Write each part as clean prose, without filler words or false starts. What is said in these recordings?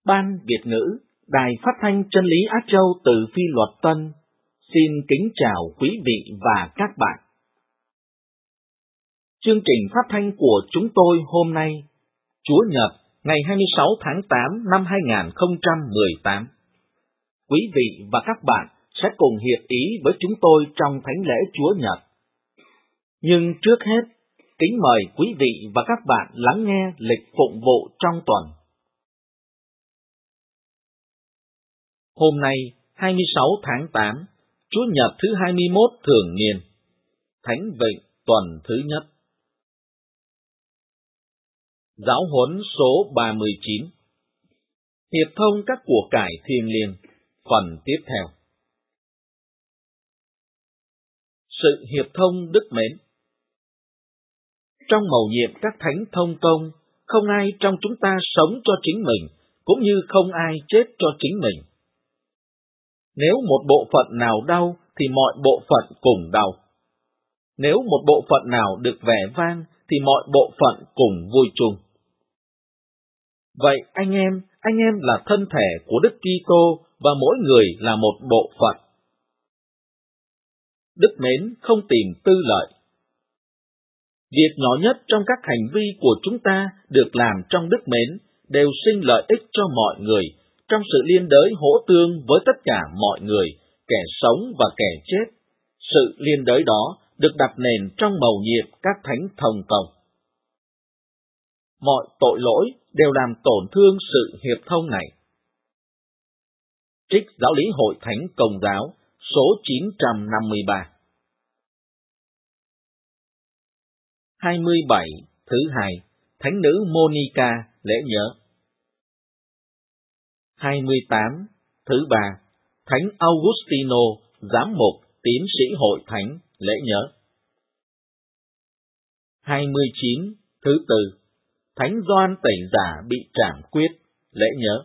Ban Việt ngữ, Đài Phát thanh Chân lý Á Châu từ Phi Luật Tân, xin kính chào quý vị và các bạn. Chương trình phát thanh của chúng tôi hôm nay, Chúa Nhật, ngày 26 tháng 8 năm 2018. Quý vị và các bạn sẽ cùng hiệp ý với chúng tôi trong Thánh lễ Chúa Nhật. Nhưng trước hết, kính mời quý vị và các bạn lắng nghe lịch phụng vụ trong tuần. Hôm nay, 26 tháng 8, Chúa Nhật thứ 21 thường niên, Thánh Vịnh tuần thứ nhất. Giáo huấn số 39. Hiệp thông các của cải thiêng liêng, phần tiếp theo. Sự hiệp thông đức mến. Trong mầu nhiệm các thánh thông công, không ai trong chúng ta sống cho chính mình, cũng như không ai chết cho chính mình. Nếu một bộ phận nào đau, thì mọi bộ phận cùng đau. Nếu một bộ phận nào được vẻ vang, thì mọi bộ phận cùng vui chung. Vậy anh em là thân thể của Đức Kitô và mỗi người là một bộ phận. Đức mến không tìm tư lợi. Việc nhỏ nhất trong các hành vi của chúng ta được làm trong đức mến đều sinh lợi ích cho mọi người, trong sự liên đới hỗ tương với tất cả mọi người, kẻ sống và kẻ chết. Sự liên đới đó được đặt nền trong mầu nhiệm các thánh thông công. Mọi tội lỗi đều làm tổn thương sự hiệp thông này. Trích Giáo lý Hội Thánh Công giáo, số 953. 27. Thứ hai, Thánh nữ Monica lễ nhớ. 28. Thứ ba, Thánh Augustino, giám mục, tín sĩ Hội Thánh lễ nhớ. 29. Thứ tư, Thánh Gioan Tẩy Giả bị trảm quyết lễ nhớ.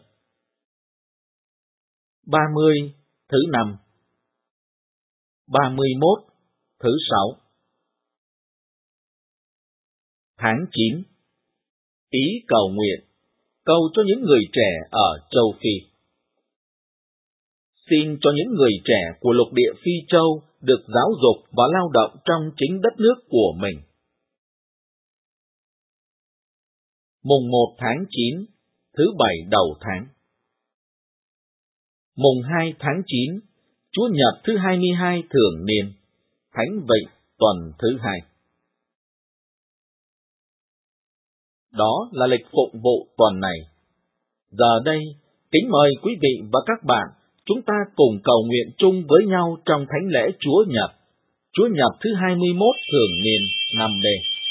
30. Thứ năm. 31. Thứ sáu. Tháng 9. Ý cầu nguyện, cầu cho những người trẻ ở châu Phi. Xin cho những người trẻ của lục địa Phi Châu được giáo dục và lao động trong chính đất nước của mình. Mùng 1 tháng 9, thứ bảy đầu tháng. Mùng 2 tháng 9, Chúa Nhật thứ 22 thường niên, Thánh Vịnh tuần thứ 2. Đó là lịch phụng vụ tuần này. Giờ đây, kính mời quý vị và các bạn, chúng ta cùng cầu nguyện chung với nhau trong Thánh lễ Chúa Nhật thứ 21 thường niên năm D.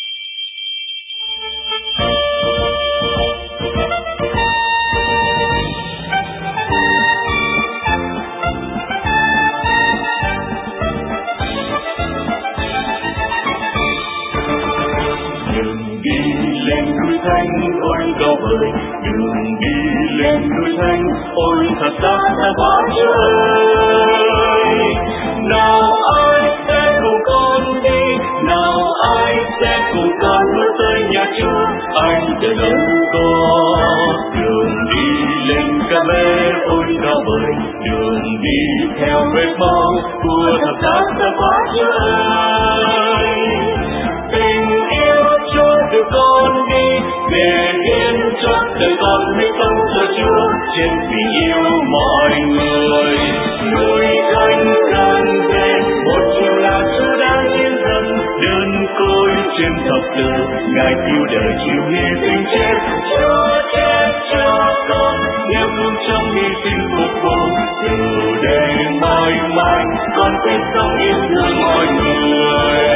Ôi cao vời, đường đi lên núi Thánh, ôi thật xa xa quá Chúa ơi. Nào ai sẽ cùng con đi, nào ai sẽ cùng con bước tới nhà Chúa, anh sẽ dẫn con. Đường đi lên Ca Mê, ôi cao vời, đường đi theo vết máu của thật xa xa quá Chúa ơi. Tình yêu Chúa từ con đi, để hiến cho đời con biết sống cho Chúa trên vì yêu mọi người. Núi Thánh gần về, một chiều là Chúa đang yên dần, đơn côi trên thập tự, Ngài cứu đời chịu hy sinh chết. Chúa chết cho con, nếu không trong hy sinh phục vụ, từ đây mãi mãi con sẽ sống yêu thương mọi người.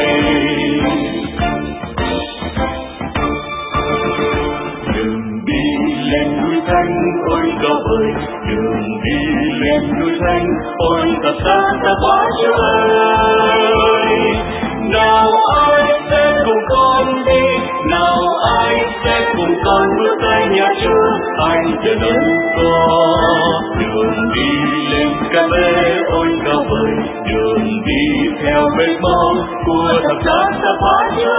Thánh, ôi cao vời, đường đi lên núi Thánh, ôi thật xa xa quá Chúa ơi. Nào ai sẽ cùng con đi, nào ai sẽ cùng con bước tới nhà Chúa, anh sẽ dẫn con. Đường đi lên Ca Mê, ôi cao vời, đường đi theo vết máu của thật xa xa quá Chúa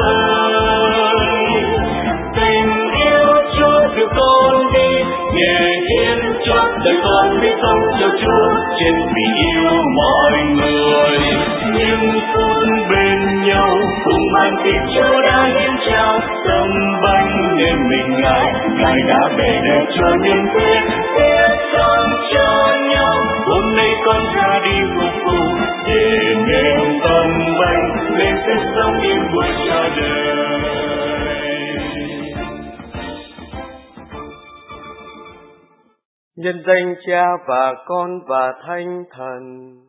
ơi. Tình yêu Chúa từ con đi, nhẹ hiến đời con biết sống cho Chúa trên vì yêu mọi người. Nhưng phút bên nhau cùng mang thịt Chúa đã hiến trao, tâm bánh nên mình Ngài đã bề đẹp cho nhân thế, biết sống cho nhau. Hôm nay con ra đi phục vụ để nêu tâm bánh lên sẽ sống yên vui cho đời. Nhân danh Cha và Con và Thánh Thần.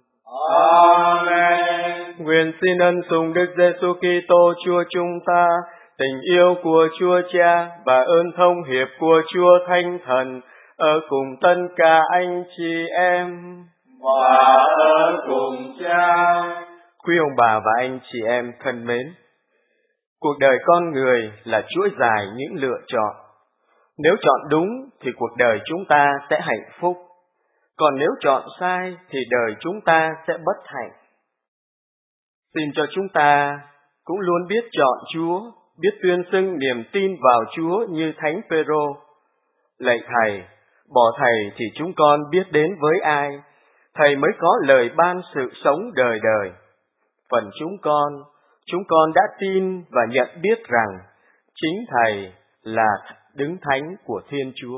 Amen. Nguyện xin ân sủng Đức Giêsu Kitô Chúa chúng ta, tình yêu của Chúa Cha và ơn thông hiệp của Chúa Thánh Thần ở cùng tất cả anh chị em và ở cùng Cha. Quý ông bà và anh chị em thân mến, cuộc đời con người là chuỗi dài những lựa chọn. Nếu chọn đúng thì cuộc đời chúng ta sẽ hạnh phúc, còn nếu chọn sai thì đời chúng ta sẽ bất hạnh. Xin cho chúng ta cũng luôn biết chọn Chúa, biết tuyên xưng niềm tin vào Chúa như Thánh Phêrô. Lạy Thầy, bỏ Thầy thì chúng con biết đến với ai? Thầy mới có lời ban sự sống đời đời. Phần chúng con đã tin và nhận biết rằng chính Thầy là Đấng Thánh của Thiên Chúa.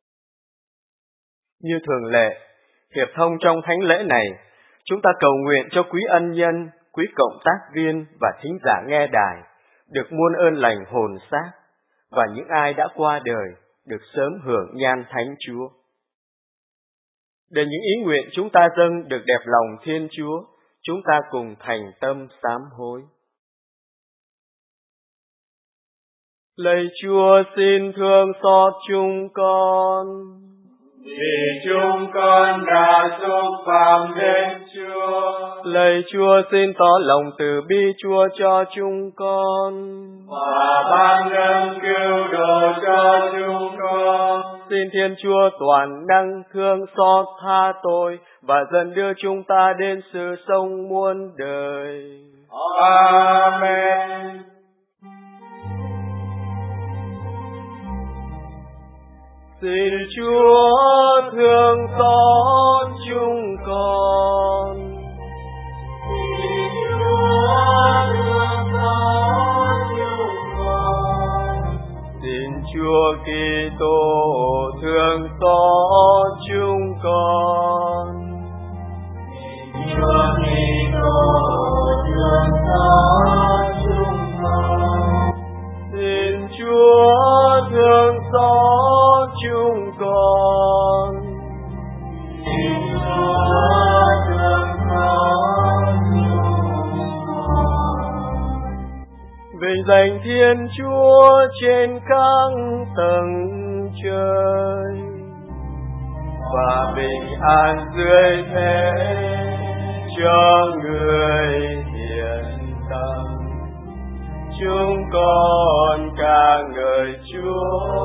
Như thường lệ, hiệp thông trong thánh lễ này, chúng ta cầu nguyện cho quý ân nhân, quý cộng tác viên và thính giả nghe đài được muôn ơn lành hồn xác, và những ai đã qua đời được sớm hưởng nhan Thánh Chúa. Để những ý nguyện chúng ta dâng được đẹp lòng Thiên Chúa, chúng ta cùng thành tâm sám hối. Lạy Chúa xin thương xót chúng con, vì chúng con đã xúc phạm đến Chúa. Lạy Chúa xin tỏ lòng từ bi Chúa cho chúng con, và ban ơn cứu độ cho chúng con. Xin Thiên Chúa toàn năng thương xót tha tội và dần đưa chúng ta đến sự sống muôn đời. Amen. Xin Chúa thương xót chúng con. Xin Chúa thương xót chúng con. Xin Chúa Kitô thương xót chúng con. Xin Chúa Kitô thương xót chúng con. Xin Chúa thương xót chúng con. Xin Chúa thương xót chúng con. Vinh danh Thiên Chúa trên các tầng trời và bình an dưới thế cho người thiện tâm. Chúng con ca ngợi Chúa,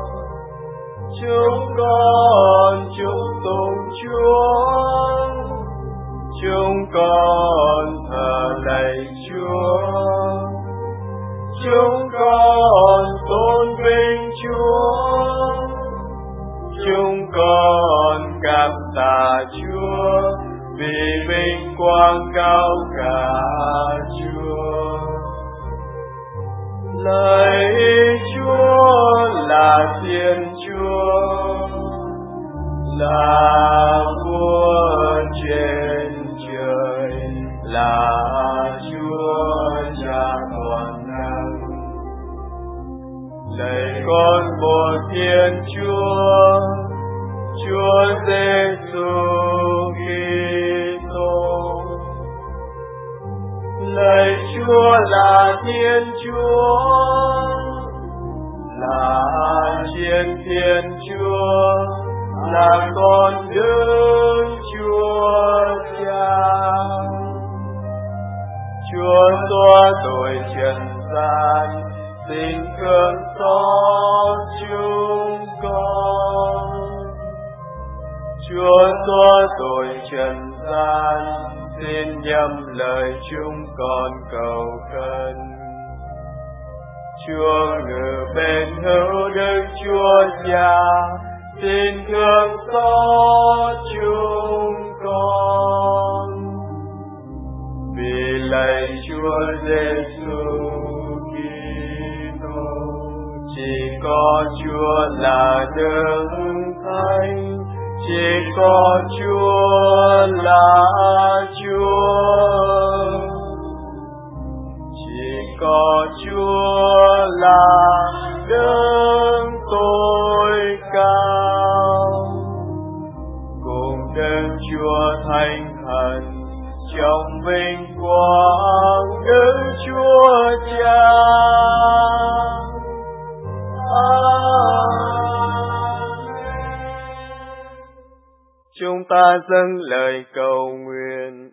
chúng con chúc tụng Chúa, chúng con thờ lạy Chúa, chúng con tôn vinh Chúa, chúng con cảm tạ Chúa vì vinh quang cao cả Chúa. Lạy Chúa là Thiên Chúa, là Vua trên trời, là Chúa Cha toàn năng. Lạy con một Thiên Chúa, Chúa Giêsu Kitô. Lạy Chúa là Thiên Chúa, là trên Thiên Chúa, là con Đức Chúa Cha. Chúa xóa tội trần gian, xin thương xót chúng con. Chúa xóa tội trần gian, xin nhậm lời chúng con cầu khẩn. Chúa ngự bên hữu Đức Chúa Cha, xin thương xót Chúa là đấng thánh, chỉ có Chúa là Chúa, chỉ có Chúa là đấng tối cao, cùng đấng Chúa thánh thần trong vinh quang Đức Chúa Cha. Chúng ta dâng lời cầu nguyện.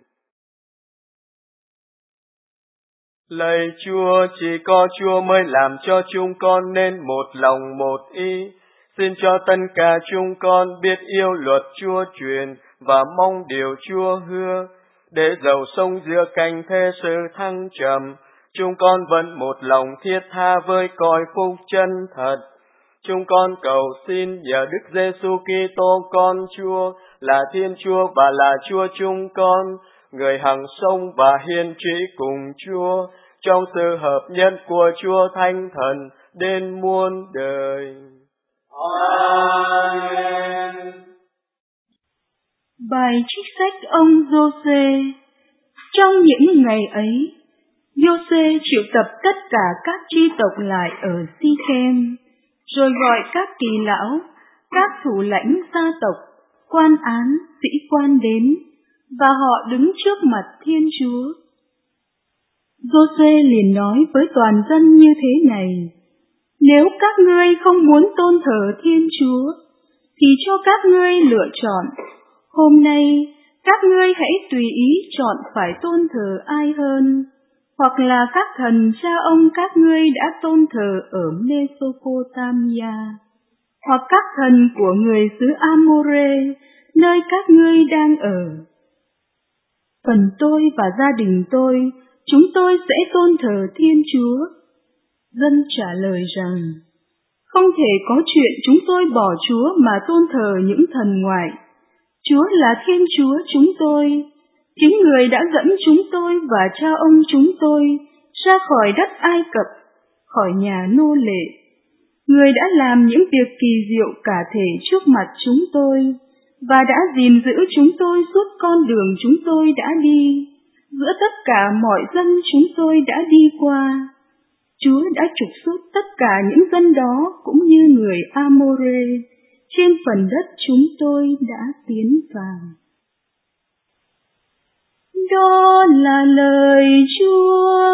Lạy Chúa, chỉ có Chúa mới làm cho chúng con nên một lòng một ý. Xin cho tất cả chúng con biết yêu luật Chúa truyền và mong điều Chúa hứa, để dầu sống giữa cảnh thế sự thăng trầm, chúng con vẫn một lòng thiết tha với cõi phúc chân thật. Chúng con cầu xin nhờ Đức Giêsu Kitô con Chúa là Thiên Chúa và là Chúa chúng con, người hằng sống và hiền trị cùng Chúa trong sự hợp nhất của Chúa Thánh Thần đến muôn đời. Amen. Bài trích sách ông Giô-xê. Trong những ngày ấy, Giô-xê triệu tập tất cả các chi tộc lại ở Si-khem, rồi gọi các kỳ lão, các thủ lãnh gia tộc, quan án, sĩ quan đến, và họ đứng trước mặt Thiên Chúa. Giô-xê liền nói với toàn dân như thế này: Nếu các ngươi không muốn tôn thờ Thiên Chúa, thì cho các ngươi lựa chọn. Hôm nay, các ngươi hãy tùy ý chọn phải tôn thờ ai hơn, hoặc là các thần cha ông các ngươi đã tôn thờ ở Mesopotamia, hoặc các thần của người xứ Amore, nơi các ngươi đang ở. Phần tôi và gia đình tôi, chúng tôi sẽ tôn thờ Thiên Chúa. Dân trả lời rằng, không thể có chuyện chúng tôi bỏ Chúa mà tôn thờ những thần ngoại. Chúa là Thiên Chúa chúng tôi, chính Người đã dẫn chúng tôi và cha ông chúng tôi ra khỏi đất Ai Cập, khỏi nhà nô lệ. Người đã làm những việc kỳ diệu cả thể trước mặt chúng tôi, và đã gìn giữ chúng tôi suốt con đường chúng tôi đã đi, giữa tất cả mọi dân chúng tôi đã đi qua. Chúa đã trục xuất tất cả những dân đó cũng như người Amore trên phần đất chúng tôi đã tiến vào. Đó là lời Chúa.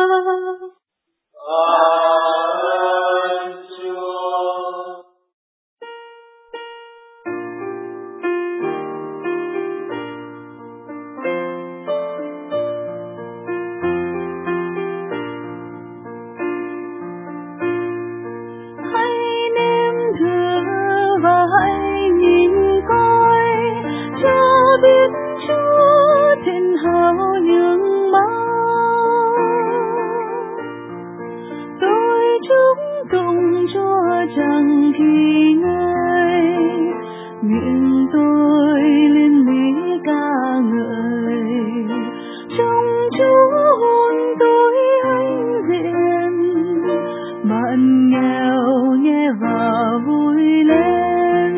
Chẳng khi ngơi nguyện tôi liên lý ca ngợi, trong Chúa hồn tôi hãnh diện, bạn nghèo nghe và vui lên.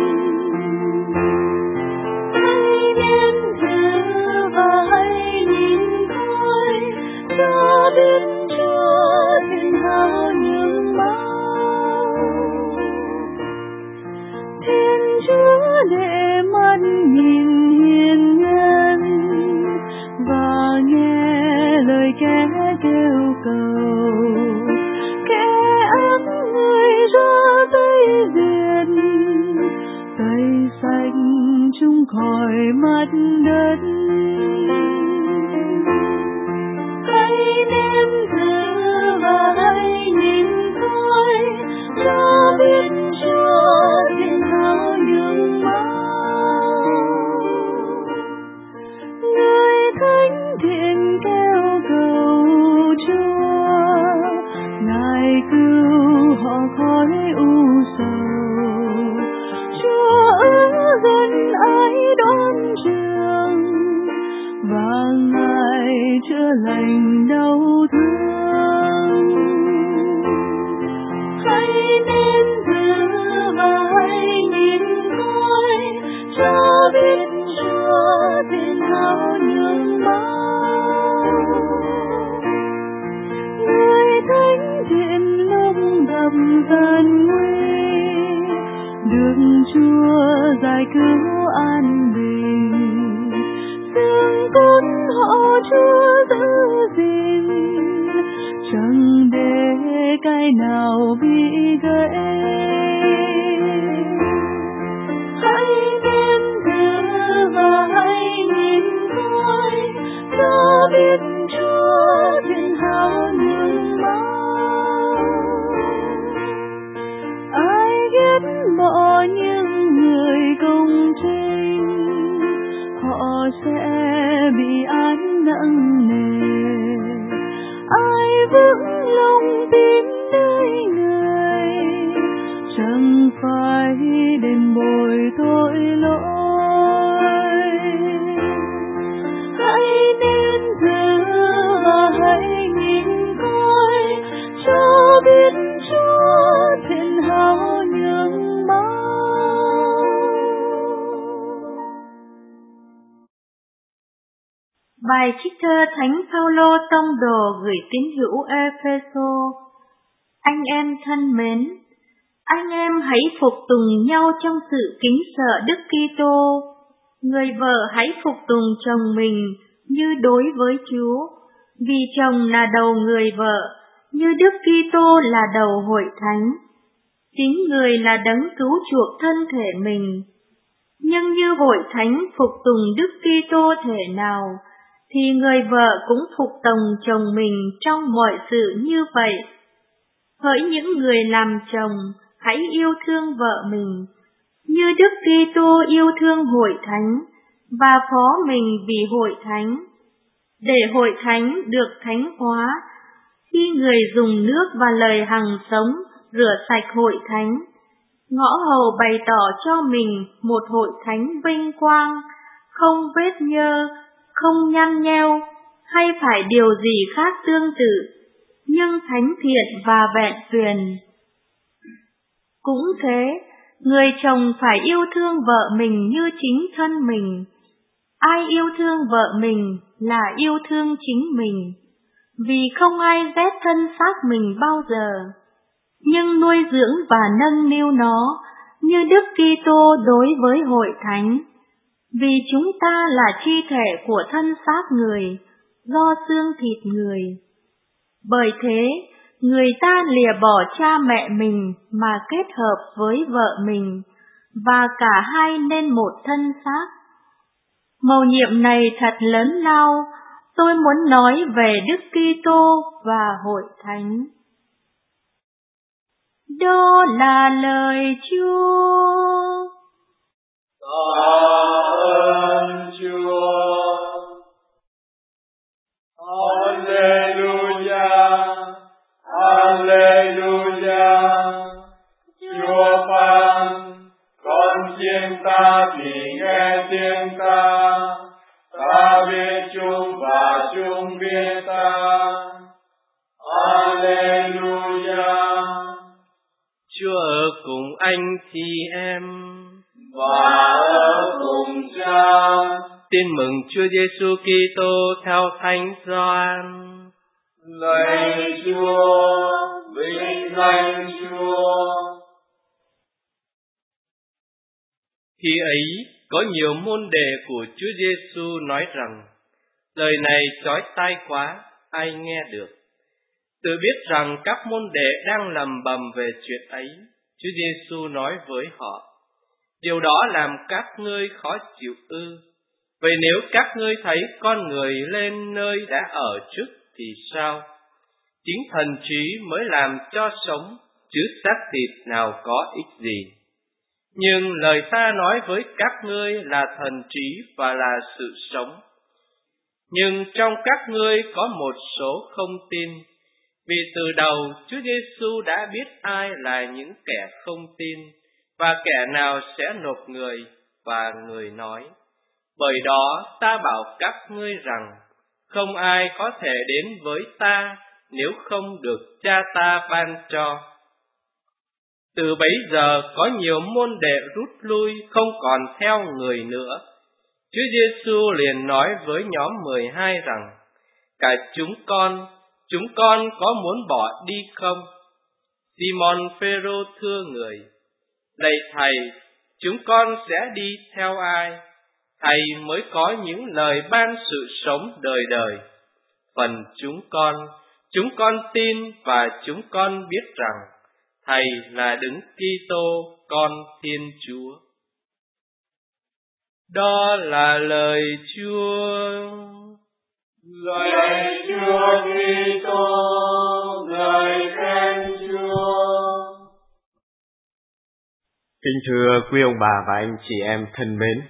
Hãy nếm thử và hãy nhìn coi, cho biết Chúa thiên hào những bao. Thiên Chúa để mắt nhìn hiền nhân và nghe lời kẻ kêu cầu, kẻ ác người ra tay diệt, tay xanh chúng khỏi mặt đất. Hãy nếm thử và hãy nhìn coi, cho biết Chúa thiên hào nhường máu. Người thánh thiện kêu cầu Chúa, Ngài cứu họ khỏi u sầu. Chúa ở gần ai đón trường, và Ngài chữa lành đau thương. Hãy nếm thử hao nhường máu. Người thánh thiện lúc gặp gian nguy, được Chúa giải cứu an bình. Xương cốt họ Chúa giữ gìn, chẳng để cái nào bị gãy. Hãy nên thử và hãy nhìn coi, cho biết Chúa thiện hao nhường máu. Ai ghét bỏ những người công chính, họ sẽ bị án nặng nề. Ai vững lòng tin nơi người, chẳng phải đền bồi tội lỗi. Hãy nên thử và hãy nhìn coi, cho biết Chúa thiện hao nhường máu. Bài trích thơ Thánh Phaolô tông đồ gửi tín hữu Ê-phê-sô. Anh em thân mến, anh em hãy phục tùng nhau trong sự kính sợ Đức Kitô. Người vợ hãy phục tùng chồng mình như đối với Chúa, vì chồng là đầu người vợ, như Đức Kitô là đầu hội thánh. Chính người là đấng cứu chuộc thân thể mình. Nhưng như hội thánh phục tùng Đức Kitô thể nào, thì người vợ cũng phục tùng chồng mình trong mọi sự như vậy. Hỡi những người làm chồng, hãy yêu thương vợ mình, như Đức Kitô yêu thương hội thánh, và phó mình vì hội thánh, để hội thánh được thánh hóa, khi người dùng nước và lời hằng sống rửa sạch hội thánh, ngõ hầu bày tỏ cho mình một hội thánh vinh quang, không vết nhơ, không nhăn nheo, hay phải điều gì khác tương tự, nhưng thánh thiện và vẹn tuyền. Cũng thế, người chồng phải yêu thương vợ mình như chính thân mình. Ai yêu thương vợ mình là yêu thương chính mình, vì không ai ghét thân xác mình bao giờ, nhưng nuôi dưỡng và nâng niu nó như Đức Kitô đối với hội thánh, vì chúng ta là chi thể của thân xác người, do xương thịt người. Bởi thế, người ta lìa bỏ cha mẹ mình mà kết hợp với vợ mình, và cả hai nên một thân xác. Mầu nhiệm này thật lớn lao, tôi muốn nói về Đức Kitô và hội thánh. Đó là lời Chúa. Ơn Chúa. Alleluia, Alleluia. Chúa phán, con chiên ta thì nghe tiếng ta, ta biết chúng và chúng biết ta. Alleluia. Chúa ở cùng anh chị em và ở cùng Cha. Tin mừng Chúa Giêsu Kitô theo Thánh Gioan. Lạy Chúa, vinh danh Chúa. Khi ấy, có nhiều môn đệ của Chúa Giêsu nói rằng: lời này chói tai quá, ai nghe được? Tự biết rằng các môn đệ đang lầm bầm về chuyện ấy, Chúa Giêsu nói với họ: điều đó làm các ngươi khó chịu ư? Vậy nếu các ngươi thấy con người lên nơi đã ở trước thì sao? Chính thần trí mới làm cho sống, chứ xác thịt nào có ích gì. Nhưng lời ta nói với các ngươi là thần trí và là sự sống. Nhưng trong các ngươi có một số không tin, vì từ đầu Chúa Giêsu đã biết ai là những kẻ không tin và kẻ nào sẽ nộp người, và người nói: bởi đó ta bảo các ngươi rằng, không ai có thể đến với ta nếu không được Cha ta ban cho. Từ bấy giờ có nhiều môn đệ rút lui, không còn theo người nữa. Chúa Giêsu liền nói với nhóm 12 rằng: cả chúng con có muốn bỏ đi không? Simon Phêrô thưa người: lạy Thầy, chúng con sẽ đi theo ai? Thầy mới có những lời ban sự sống đời đời. Phần chúng con tin và chúng con biết rằng Thầy là Đấng Kitô, Con Thiên Chúa. Đó là lời Chúa. Lạy Chúa Kitô, ngợi khen Chúa. Kính thưa quý ông bà và anh chị em thân mến,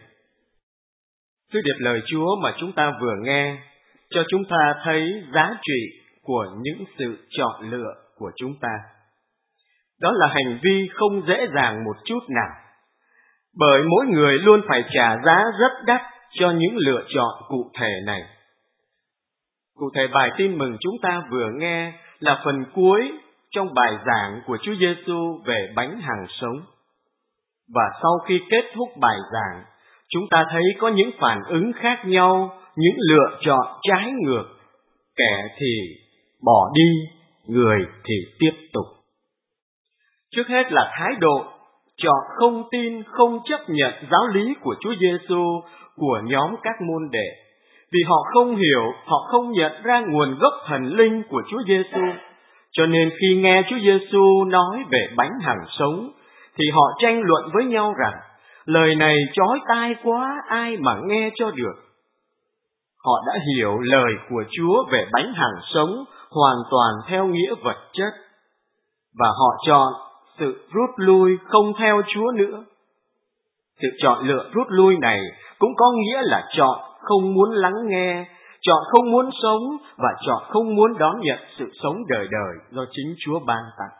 sứ điệp lời Chúa mà chúng ta vừa nghe cho chúng ta thấy giá trị của những sự chọn lựa của chúng ta. Đó là hành vi không dễ dàng một chút nào, bởi mỗi người luôn phải trả giá rất đắt cho những lựa chọn cụ thể này. Cụ thể, bài tin mừng chúng ta vừa nghe là phần cuối trong bài giảng của Chúa Giêsu về bánh hằng sống. Và sau khi kết thúc bài giảng, chúng ta thấy có những phản ứng khác nhau, những lựa chọn trái ngược. Kẻ thì bỏ đi, người thì tiếp tục. Trước hết là thái độ chọn không tin, không chấp nhận giáo lý của Chúa Giêsu của nhóm các môn đệ. Vì họ không hiểu, họ không nhận ra nguồn gốc thần linh của Chúa Giêsu, cho nên khi nghe Chúa Giêsu nói về bánh hằng sống, thì họ tranh luận với nhau rằng lời này chói tai quá, ai mà nghe cho được. Họ đã hiểu lời của Chúa về bánh hằng sống hoàn toàn theo nghĩa vật chất, và họ chọn sự rút lui không theo Chúa nữa. Sự chọn lựa rút lui này cũng có nghĩa là chọn không muốn lắng nghe, chọn không muốn sống và chọn không muốn đón nhận sự sống đời đời do chính Chúa ban tặng.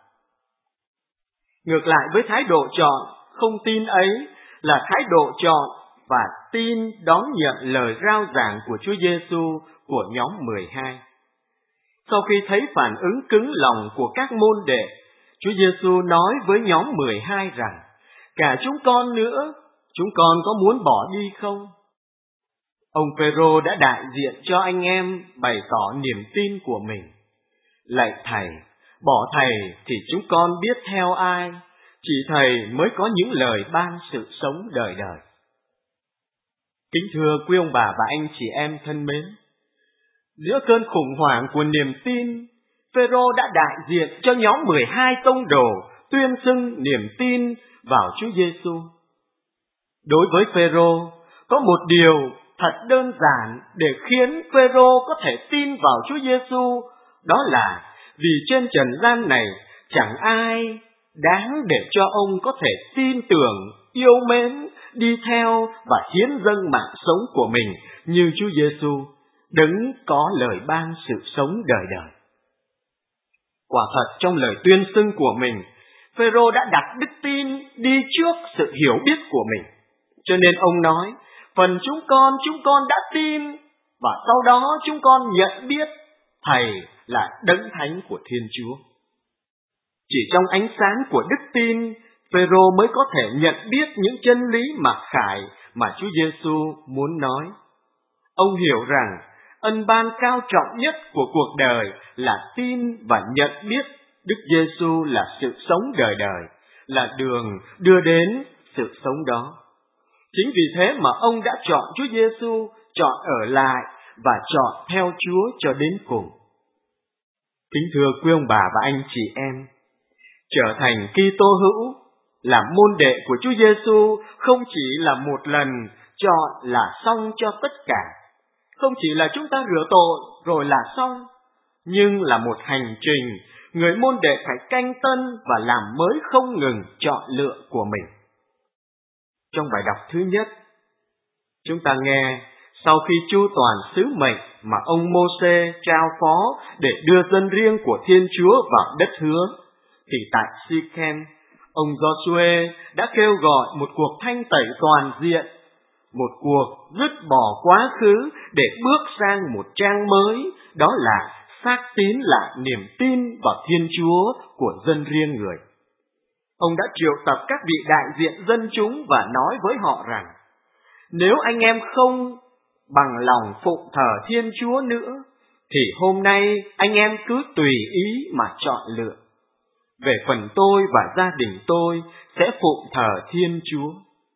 Ngược lại với thái độ chọn không tin ấy là thái độ chọn và tin đón nhận lời rao giảng của Chúa Giêsu của nhóm 12. Sau khi thấy phản ứng cứng lòng của các môn đệ, Chúa Giêsu nói với nhóm 12 rằng: cả chúng con nữa, chúng con có muốn bỏ đi không? Ông Phêrô đã đại diện cho anh em bày tỏ niềm tin của mình. Lạy Thầy, bỏ Thầy thì chúng con biết theo ai? Chỉ Thầy mới có những lời ban sự sống đời đời. Kính thưa quý ông bà và anh chị em thân mến, giữa cơn khủng hoảng của niềm tin, Phêrô đã đại diện cho nhóm 12 tông đồ tuyên xưng niềm tin vào Chúa Giêsu. Đối với Phêrô, có một điều thật đơn giản để khiến Phêrô có thể tin vào Chúa Giêsu, đó là vì trên trần gian này chẳng ai đáng để cho ông có thể tin tưởng, yêu mến, đi theo và hiến dâng mạng sống của mình như Chúa Giêsu, Đấng có lời ban sự sống đời đời. Quả thật trong lời tuyên xưng của mình, Phêrô đã đặt đức tin đi trước sự hiểu biết của mình. Cho nên ông nói: phần chúng con đã tin, và sau đó chúng con nhận biết Thầy là Đấng Thánh của Thiên Chúa. Chỉ trong ánh sáng của đức tin, Phêrô mới có thể nhận biết những chân lý mặc khải mà Chúa Giêsu muốn nói. Ông hiểu rằng ân ban cao trọng nhất của cuộc đời là tin và nhận biết Đức Giêsu là sự sống đời đời, là đường đưa đến sự sống đó. Chính vì thế mà ông đã chọn Chúa Giêsu, chọn ở lại và chọn theo Chúa cho đến cùng. Kính thưa quý ông bà và anh chị em, trở thành Kitô hữu, làm môn đệ của Chúa Giêsu không chỉ là một lần chọn là xong cho tất cả, không chỉ là chúng ta rửa tội rồi là xong, nhưng là một hành trình người môn đệ phải canh tân và làm mới không ngừng chọn lựa của mình. Trong bài đọc thứ nhất, chúng ta nghe sau khi chu toàn sứ mệnh mà ông Mô-sê trao phó để đưa dân riêng của Thiên Chúa vào đất hứa, thì tại Si-ken, ông Giô-suê đã kêu gọi một cuộc thanh tẩy toàn diện, một cuộc dứt bỏ quá khứ để bước sang một trang mới, đó là xác tín lại niềm tin vào Thiên Chúa của dân riêng người. Ông đã triệu tập các vị đại diện dân chúng và nói với họ rằng: Nếu anh em không bằng lòng phụng thờ Thiên Chúa nữa, thì hôm nay anh em cứ tùy ý mà chọn lựa. Về phần tôi và gia đình tôi sẽ phụng thờ Thiên Chúa.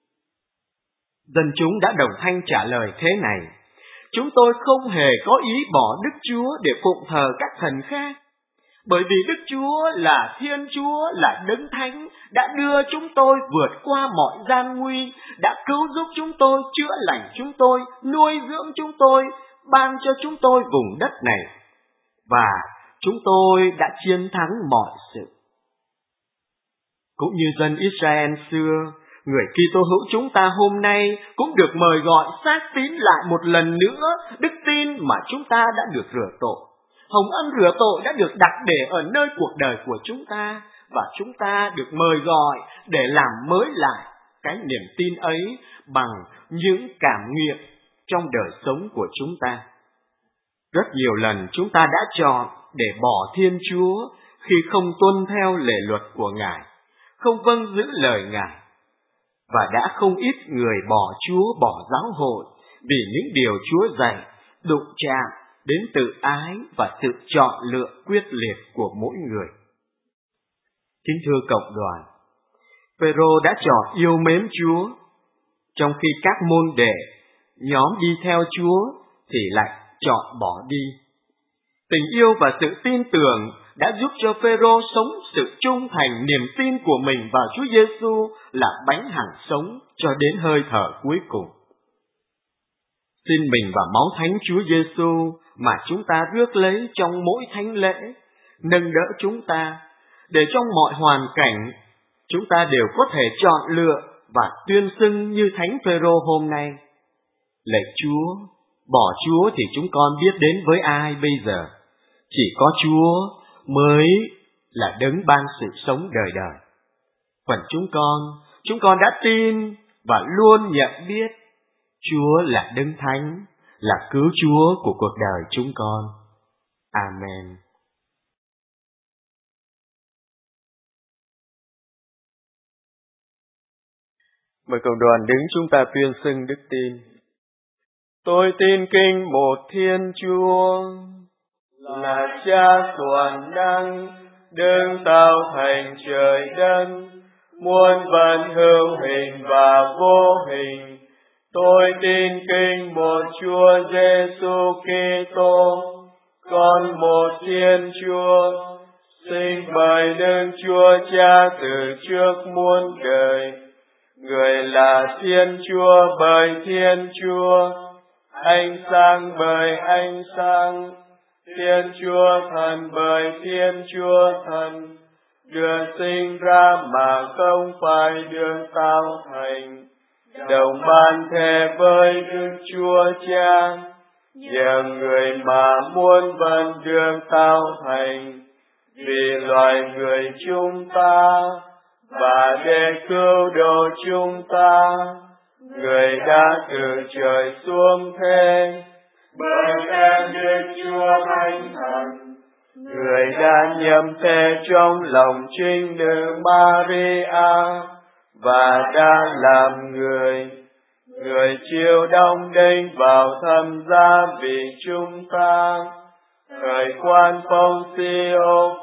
Dân chúng đã đồng thanh trả lời thế này: chúng tôi không hề có ý bỏ Đức Chúa để phụng thờ các thần khác, bởi vì Đức Chúa là Thiên Chúa, là Đấng Thánh, đã đưa chúng tôi vượt qua mọi gian nguy, đã cứu giúp chúng tôi, chữa lành chúng tôi, nuôi dưỡng chúng tôi, ban cho chúng tôi vùng đất này, và chúng tôi đã chiến thắng mọi sự. Cũng như dân Israel xưa, người Kitô hữu chúng ta hôm nay cũng được mời gọi xác tín lại một lần nữa đức tin mà chúng ta đã được rửa tội. Hồng ân rửa tội đã được đặt để ở nơi cuộc đời của chúng ta, và chúng ta được mời gọi để làm mới lại cái niềm tin ấy bằng những cảm nghiệm trong đời sống của chúng ta. Rất nhiều lần chúng ta đã chọn để bỏ Thiên Chúa khi không tuân theo lề luật của Ngài, không vâng giữ lời Ngài. Và đã không ít người bỏ Chúa, bỏ giáo hội vì những điều Chúa dạy, đụng chạm đến tự ái và sự chọn lựa quyết liệt của mỗi người. Kính thưa cộng đoàn, Phêrô đã chọn yêu mến Chúa, trong khi các môn đệ, nhóm đi theo Chúa thì lại chọn bỏ đi. Tình yêu và sự tin tưởng đã giúp cho Phêrô sống sự trung thành, niềm tin của mình vào Chúa Giêsu là bánh hằng sống cho đến hơi thở cuối cùng. Xin mình và máu thánh Chúa Giêsu mà chúng ta rước lấy trong mỗi thánh lễ nâng đỡ chúng ta, để trong mọi hoàn cảnh chúng ta đều có thể chọn lựa và tuyên xưng như thánh Phêrô hôm nay: lạy Chúa, bỏ Chúa thì chúng con biết đến với ai bây giờ? Chỉ có Chúa mới là đấng ban sự sống đời đời. Phần chúng con đã tin và luôn nhận biết Chúa là Đấng Thánh, là cứu Chúa của cuộc đời chúng con. Amen. Mời cộng đoàn đứng chúng ta tuyên xưng đức tin. Tôi tin kinh một Thiên Chúa, là Cha toàn năng, đấng tạo thành trời đất, muôn vật hữu hình và vô hình. Tôi tin kinh một Chúa Giêsu Kitô, con một Thiên Chúa, sinh bởi Đức Chúa Cha từ trước muôn đời. Người là Thiên Chúa bởi Thiên Chúa, ánh sáng bởi ánh sáng, Thiên Chúa Thần bởi Thiên Chúa Thần, được sinh ra mà không phải được tạo thành, đồng ban thề với Đức Chúa Cha, nhờ người mà muôn vật được tạo thành, vì loài người chúng ta, và để cứu độ chúng ta, người đã từ trời xuống thế, bởi em Đức Chúa Thánh Thần, người đã nhậm thế trong lòng trinh nữ Maria, và đã làm người. Người chịu đóng đinh vào thập giá vì chúng ta, khởi quan Pôncio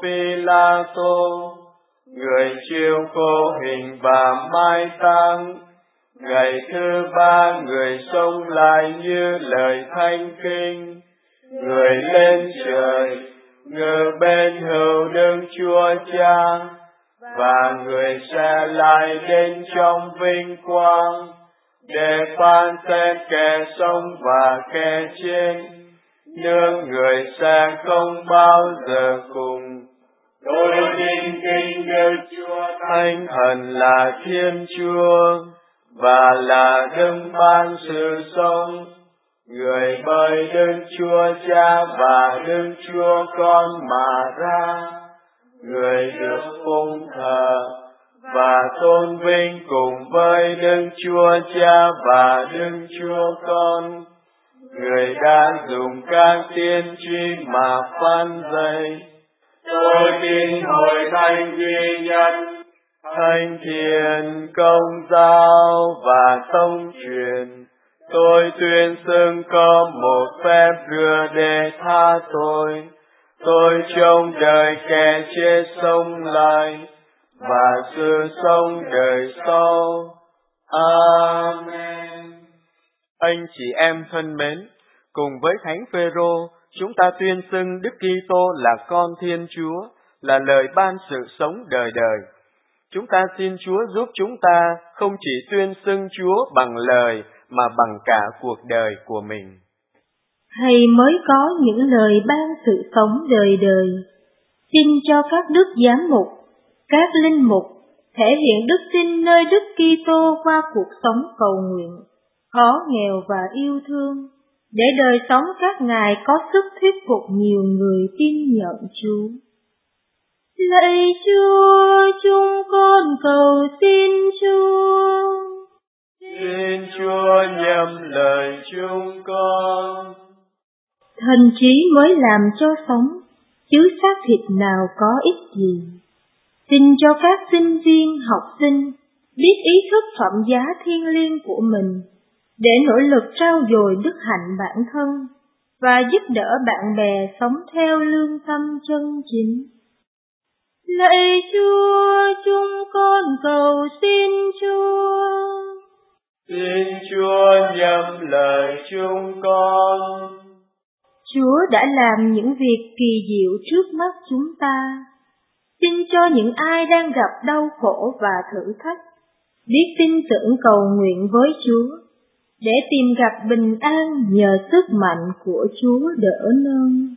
Pilato, người chịu khổ hình và mai táng. Ngày thứ ba người sống lại như lời thánh kinh, người lên trời, ngự bên hữu Đức Chúa Cha, và người sẽ lại đến trong vinh quang, để phán xét kẻ sống và kẻ chết, nước người sẽ không bao giờ cùng. Tôi tin kinh Đức Chúa Thánh Thần là Thiên Chúa, và là đấng ban sự sống, người bởi Đức Chúa Cha và Đức Chúa Con mà ra, người được phụng thờ và tôn vinh cùng với Đức Chúa Cha và Đức Chúa Con, người đã dùng các tiên tri mà phán dạy. Tôi tin hội thánh duy nhất, thánh thiện, công giáo và tông truyền. Tôi tuyên xưng có một phép rửa để tha tội. Tôi trông đợi kẻ chết sống lại và sự sống đời sau. Amen. Anh chị em thân mến, cùng với Thánh Phêrô, chúng ta tuyên xưng Đức Kitô là con Thiên Chúa, là lời ban sự sống đời đời. Chúng ta xin Chúa giúp chúng ta không chỉ tuyên xưng Chúa bằng lời mà bằng cả cuộc đời của mình. Hay mới có những lời ban sự sống đời đời. Xin cho các đức giám mục, các linh mục thể hiện đức tin nơi Đức Kitô qua cuộc sống cầu nguyện, khó nghèo và yêu thương, để đời sống các ngài có sức thuyết phục nhiều người tin nhận Chúa. Lạy Chúa, chúng con cầu xin Chúa. Xin Chúa nhậm lời chúng con. Thần trí mới làm cho sống, chứ xác thịt nào có ích gì. Xin cho các sinh viên, học sinh biết ý thức phẩm giá thiêng liêng của mình, để nỗ lực trau dồi đức hạnh bản thân và giúp đỡ bạn bè sống theo lương tâm chân chính. Lạy Chúa, chúng con cầu xin Chúa. Xin Chúa nhậm lời chúng con. Chúa đã làm những việc kỳ diệu trước mắt chúng ta. Xin cho những ai đang gặp đau khổ và thử thách biết tin tưởng cầu nguyện với Chúa, để tìm gặp bình an nhờ sức mạnh của Chúa đỡ nâng.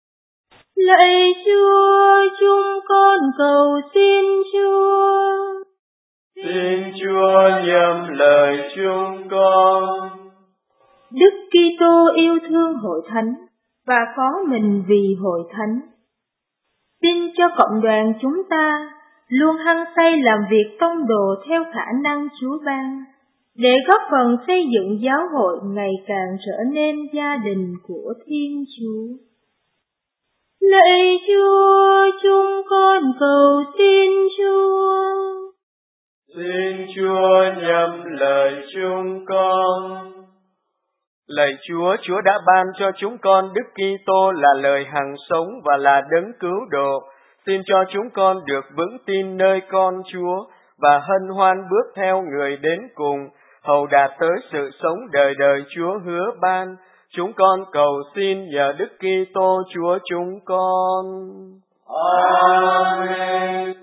Lạy Chúa, chúng con cầu xin Chúa. Xin Chúa nhậm lời chúng con. Đức Kitô yêu thương hội thánh và phó mình vì hội thánh. Xin cho cộng đoàn chúng ta luôn hăng say làm việc tông đồ theo khả năng Chúa ban, để góp phần xây dựng giáo hội ngày càng trở nên gia đình của Thiên Chúa. Lạy Chúa, chúng con cầu xin Chúa. Xin Chúa nhậm lời chúng con. Lạy Chúa, Chúa đã ban cho chúng con Đức Kitô là lời hằng sống và là đấng cứu độ. Xin cho chúng con được vững tin nơi con Chúa và hân hoan bước theo người đến cùng, hầu đạt tới sự sống đời đời Chúa hứa ban. Chúng con cầu xin nhờ Đức Kitô Chúa chúng con. Amen.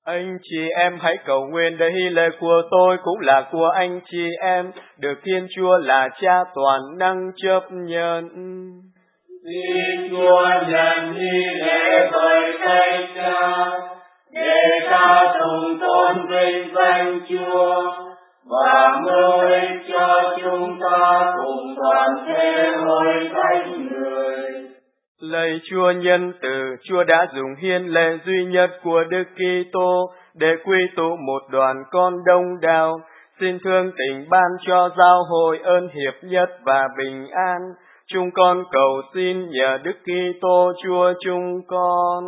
Anh chị em hãy cầu nguyện để hy lễ của tôi cũng là của anh chị em, được Thiên Chúa là Cha toàn năng chấp nhận. Xin Chúa nhận hy lễ bởi tay Cha, để ta cùng tôn vinh danh Chúa và mưu ích cho chúng ta cùng toàn thể hội thánh người. Lạy Chúa nhân từ, Chúa đã dùng hiến lệ duy nhất của Đức Kitô để quy tụ một đoàn con đông đảo. Xin thương tình ban cho giáo hội ơn hiệp nhất và bình an. Chúng con cầu xin nhờ Đức Kitô Chúa chúng con.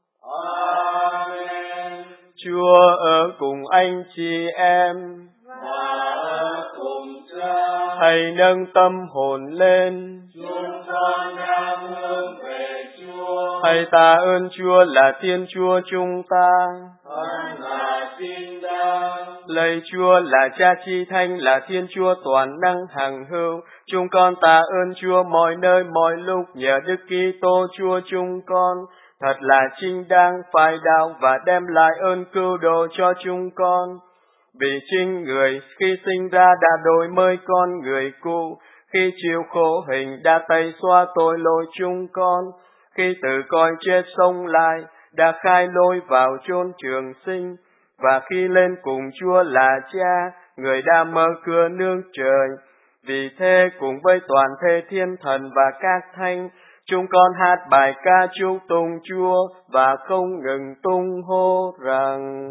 Amen. Chúa ở cùng anh chị em. Và ở cùng Cha. Hãy nâng tâm hồn lên. Chúng con đang hướng về Chúa. Hãy tạ ơn Chúa là Thiên Chúa chúng ta. Thần là chính đáng. Lạy Chúa là Cha Chi Thánh, là Thiên Chúa toàn năng hằng hữu. Chúng con tạ ơn Chúa mọi nơi mọi lúc nhờ Đức Kitô Chúa chúng con. Thật là chính đáng phải đạo và đem lại ơn cứu độ cho chúng con. Vì chính người khi sinh ra đã đổi mới con người cũ, khi chịu khổ hình đã tẩy xóa tội lỗi chúng con, khi từ cõi chết sống lại đã khai lối vào chốn trường sinh, và khi lên cùng Chúa là Cha, người đã mở cửa nương trời. Vì thế cùng với toàn thể thiên thần và các thánh, chúng con hát bài ca chúc tụng Chúa và không ngừng tung hô rằng: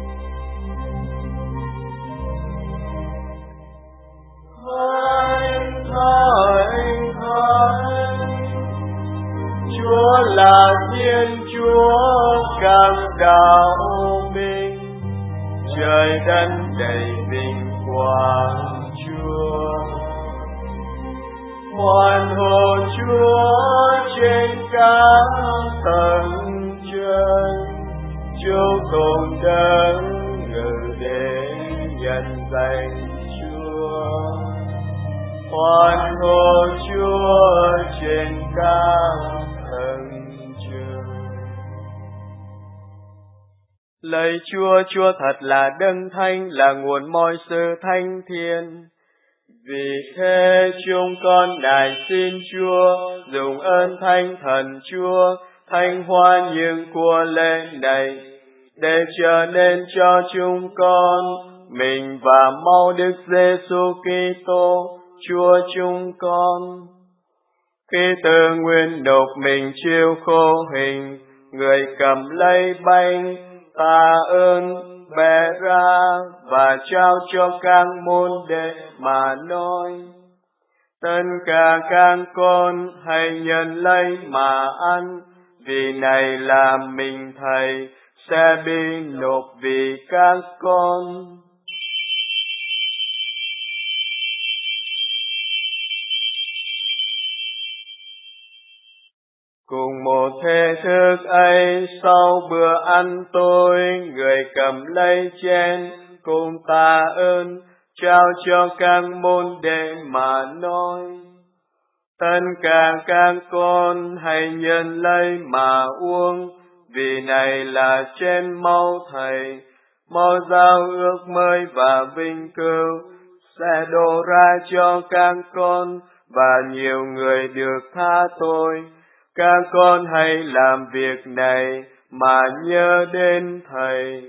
Thánh, Thánh, Thánh, Chúa là Thiên Chúa các đạo minh, trời đất đầy vinh quang Chúa. Hoan hô Chúa trên các tầng trời, chúc tụng đấng ngự để nhân danh Chúa. Hoan hô Chúa trên các tầng trời. Lạy Chúa, Chúa thật là đấng thánh, là nguồn mọi sự thánh thiện. Vì thế chúng con nài xin Chúa dùng ơn Thánh Thần Chúa thanh hóa những của lễ này, để trở nên cho chúng con mình và mau Đức Giêsu Kitô Chúa chúng con. Khi tự nguyện nộp mình chịu khổ hình, người cầm lấy bánh tạ ơn bẻ ra và trao cho các môn đệ mà nói: Tất cả các con hãy nhận lấy mà ăn, vì này là mình Thầy sẽ bị nộp vì các con. Cùng một thể thức ấy, sau bữa ăn tối, người cầm lấy chén cùng tạ ơn, trao cho các môn đệ mà nói: Tất cả các con hãy nhận lấy mà uống, vì này là chén máu Thầy, máu giao ước mới và vinh cửu, sẽ đổ ra cho các con và nhiều người được tha tội. Các con hãy làm việc này mà nhớ đến Thầy.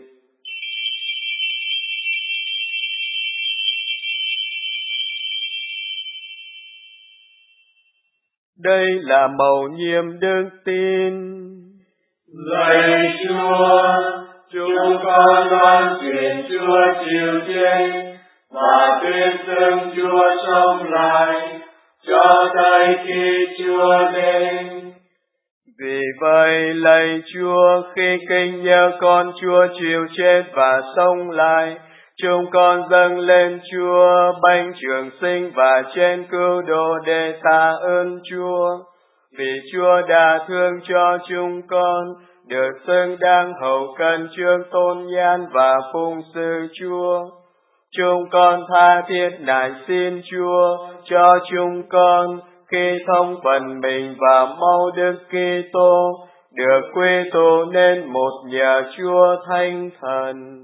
Đây là mầu nhiệm đức tin. Lạy Chúa, chúng con loan truyền Chúa chịu chết và tuyên xưng Chúa sống lại cho tới khi Chúa đến. Vì vậy, lạy Chúa, khi kinh nhớ con Chúa chịu chết và sống lại, chúng con dâng lên Chúa bánh trường sinh và chén cứu độ để tạ ơn Chúa. Vì Chúa đã thương cho chúng con, được xứng đáng hầu cận trước tôn nhan và phụng sự Chúa. Chúng con tha thiết nài xin Chúa cho chúng con khi thông phần mình và mau Đức Kitô, được quy tụ nên một nhà Chúa Thánh Thần.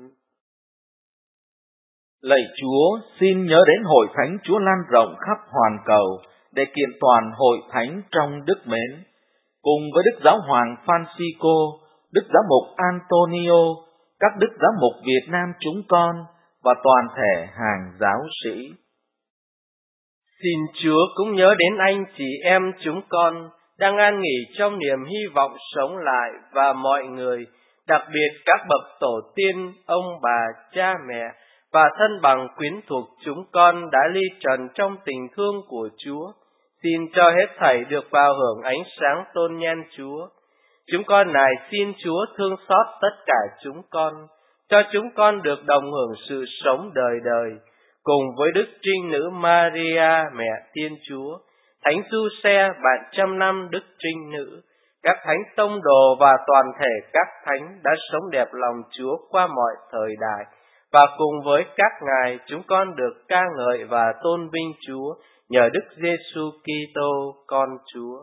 Lạy Chúa, xin nhớ đến hội thánh Chúa lan rộng khắp hoàn cầu để kiện toàn hội thánh trong đức mến, cùng với Đức Giáo hoàng Francisco, Đức Giám mục Antonio, các Đức Giám mục Việt Nam chúng con và toàn thể hàng giáo sĩ. Xin Chúa cũng nhớ đến anh chị em chúng con đang an nghỉ trong niềm hy vọng sống lại và mọi người, đặc biệt các bậc tổ tiên, ông bà, cha mẹ và thân bằng quyến thuộc chúng con đã ly trần trong tình thương của Chúa. Xin cho hết thảy được vào hưởng ánh sáng tôn nhan Chúa. Chúng con nài xin Chúa thương xót tất cả chúng con, cho chúng con được đồng hưởng sự sống đời đời, cùng với Đức Trinh Nữ Maria, Mẹ Thiên Chúa, Thánh Giuse, bạn trăm năm Đức Trinh Nữ, các thánh tông đồ và toàn thể các thánh đã sống đẹp lòng Chúa qua mọi thời đại, và cùng với các ngài chúng con được ca ngợi và tôn vinh Chúa nhờ Đức Giêsu Kitô con Chúa.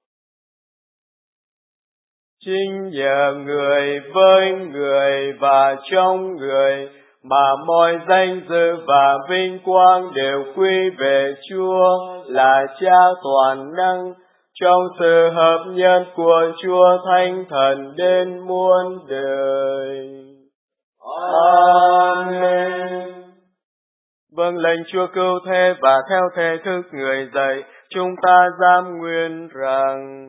Chính nhờ người với người và trong người mà mọi danh dự và vinh quang đều quy về Chúa là Cha toàn năng, trong sự hợp nhất của Chúa Thánh Thần đến muôn đời. Amen. Vâng lệnh Chúa cứu thế và theo thể thức người dạy, chúng ta dám nguyện rằng: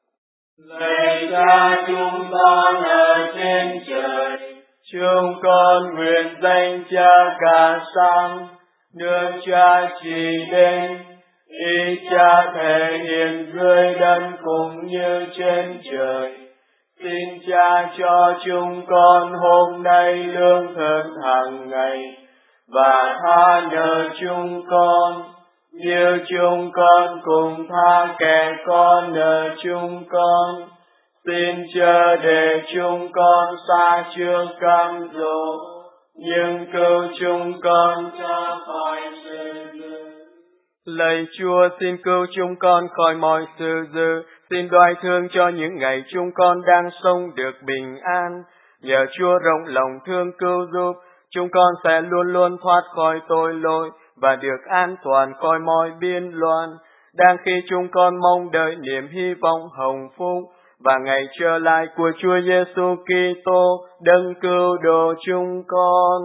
Lạy Cha chúng con ở trên trời, chúng con nguyện danh Cha cả sáng, nước Cha trị đến, ý Cha thể hiện dưới đất cũng như trên trời. Xin Cha cho chúng con hôm nay lương thực hàng ngày, và tha nợ chúng con, như chúng con cùng tha kẻ con nợ chúng con. Xin chớ để chúng con xa trước cám dỗ, nhưng cứu chúng con ra khỏi sự dữ. Lạy Chúa, xin cứu chúng con khỏi mọi sự dữ. Xin đoái thương cho những ngày chúng con đang sống được bình an. Nhờ Chúa rộng lòng thương cứu giúp, chúng con sẽ luôn luôn thoát khỏi tội lỗi và được an toàn khỏi mọi biên loạn. Đang khi chúng con mong đợi niềm hy vọng hồng phúc và ngày trở lại của Chúa Giêsu Kitô, đấng cứu độ chúng con.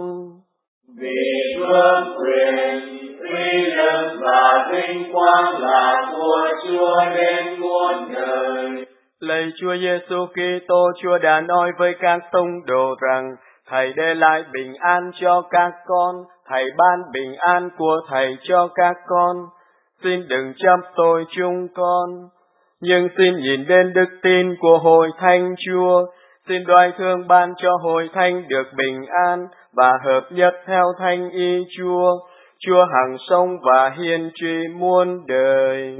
Vì vương quyền, uy lực và vinh quang là của Chúa đến muôn đời. Lạy Chúa Giêsu Kitô, Chúa đã nói với các tông đồ rằng: Thầy để lại bình an cho các con, Thầy ban bình an của Thầy cho các con. Xin đừng chấp tội chúng con, nhưng xin nhìn đến đức tin của hội thánh Chúa. Xin đoái thương ban cho hội thánh được bình an và hợp nhất theo thánh ý Chúa. Chúa hằng sống và hiền trị muôn đời.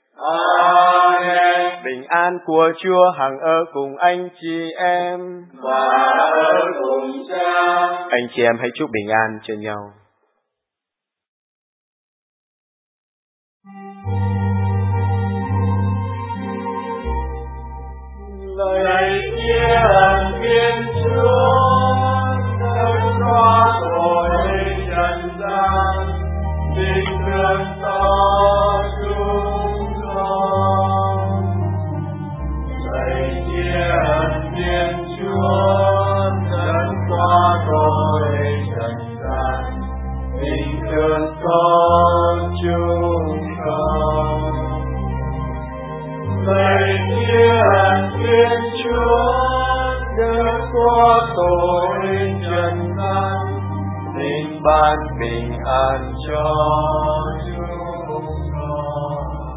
Amen. Bình an của Chúa hằng ở cùng anh chị em và ở cùng Cha. Anh chị em hãy chúc bình an cho nhau. Lạy Thiên Thiên Chúa, đấng xóa tội trần gian, xin thương xót chúng con. Lạy Thiên Chúa, đấng xóa tội trần gian, xin thương xót chúng con. Lạy Thiên Chúa, đấng xóa tội trần gian, xin ban bình an cho chúng con.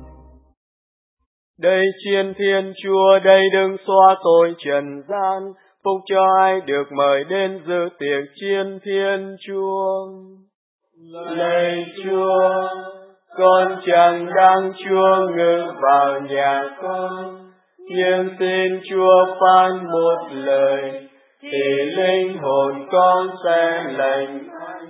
Đây chiên Thiên Chúa, đây đừng xóa tội trần gian, phúc cho ai được mời đến dự tiệc chiên Thiên Chúa. Lạy Chúa, con chẳng đáng Chúa ngự vào nhà con, nhưng xin Chúa phán một lời, thì linh hồn con sẽ lành anh.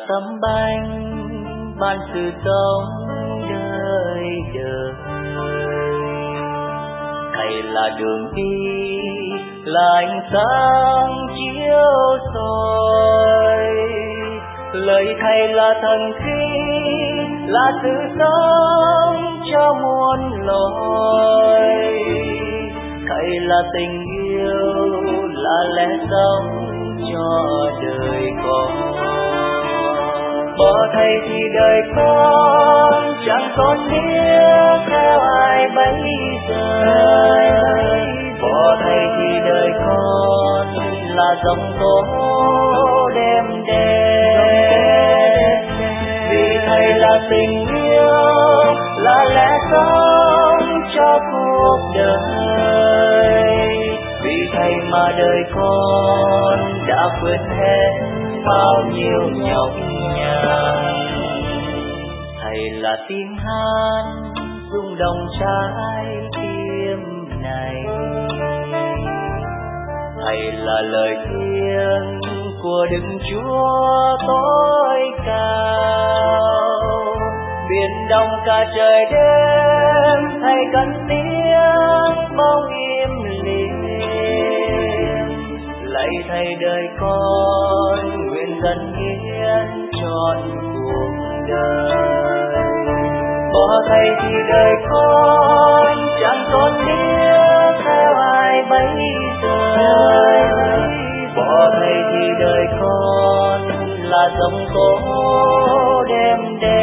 tấm bánh ban sự sống đời đời. Thầy là đường đi, là ánh sáng chiếu soi. Lời Thầy là thần khí, là sự sống cho muôn loài. Thầy là tình yêu, là lẽ sống cho đời con. Bỏ Thầy thì đời con chẳng còn biết theo ai bây giờ. Bỏ Thầy thì đời con là giông tố đêm đêm. Vì Thầy là tình yêu, là lẽ sống cho cuộc đời. Vì Thầy mà đời con đã vượt hết bao nhiêu nhọc nhằn. Thầy là tiếng hát rung động trái tim này. Thầy là lời khuyên của Đức Chúa tối cao. Biển đông cả trời đêm, Thầy cất tiếng bóng im lìm. Lạy Thầy đời con nguyện dâng hiến trọn cuộc đời. Bỏ Thầy thì đời con chẳng còn biết theo ai bây giờ. Bỏ Thầy thì đời con là giông tố đêm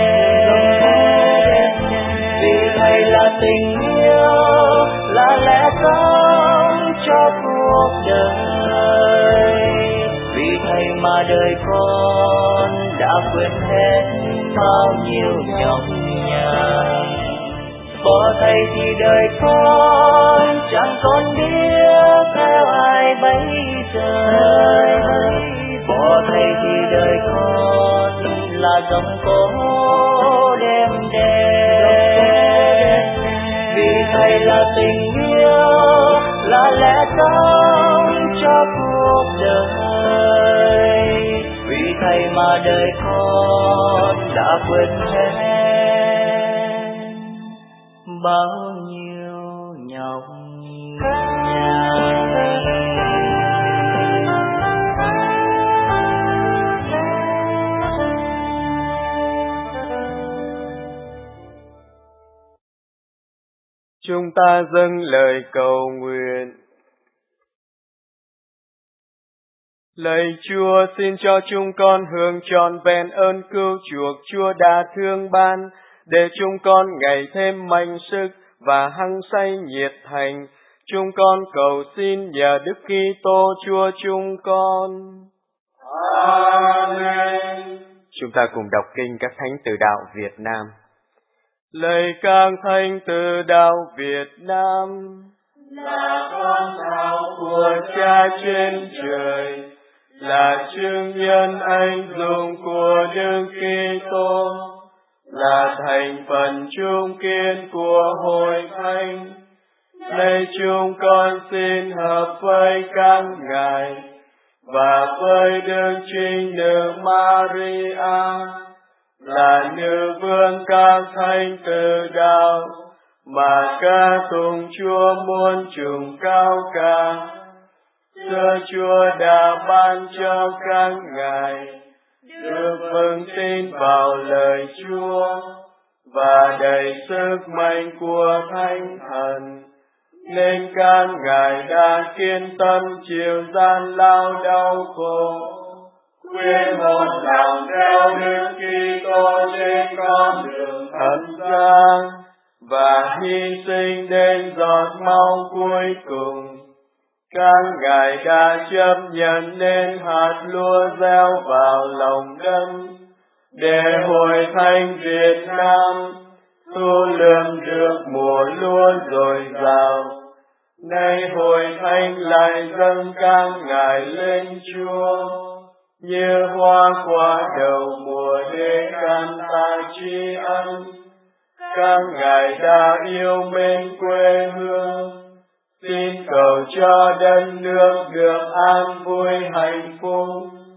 đêm. Vì Thầy là tình yêu, là lẽ sống cho cuộc đời. Vì Thầy mà đời con đã vượt hết bao nhiêu nhọc nhằn. Bỏ Thầy thì đời con chẳng còn biết theo ai bây giờ. Bỏ Thầy thì đời con là giông tố đêm đêm. Vì Thầy là tình yêu, là lẽ sống cho cuộc đời. Vì Thầy mà đời con đã vượt hết bao nhiêu nhọc nhằn. Chúng ta dâng lời cầu nguyện. Lạy Chúa, xin cho chúng con hưởng trọn vẹn ơn cứu chuộc Chúa đã thương ban, để chúng con ngày thêm mạnh sức và hăng say nhiệt thành. Chúng con cầu xin nhờ Đức Kitô Chúa chúng con. Amen. Chúng ta cùng đọc kinh các thánh từ đạo Việt Nam. Lạy các thánh từ đạo Việt Nam, là con đạo của Cha trên trời, là chứng nhân anh dũng của Đức Kitô, là thành phần trung kiên của hội thánh. Lạy chúng con xin hợp với các ngài và với Đức Trinh Nữ Maria, là nữ vương các thánh từ đạo, mà ca tụng Chúa muôn trùng cao cả. Xưa Chúa đã ban cho các ngài được vững tin vào lời Chúa và đầy sức mạnh của Thánh Thần, nên các ngài đã kiên tâm chịu gian lao đau khổ, quyết một lòng theo Đức Kitô trên con đường ân gian và hy sinh đến giọt máu cuối cùng. Các ngài đã chấp nhận nên hạt lúa gieo vào lòng đất, để hội thánh Việt Nam thu lượm được mùa lúa dồi dào. Nay hội thánh lại dâng các ngài lên Chúa, như hoa quả đầu mùa để can ta tri ân. Các ngài đã yêu mến quê hương, xin cầu cho đất nước được an vui hạnh phúc,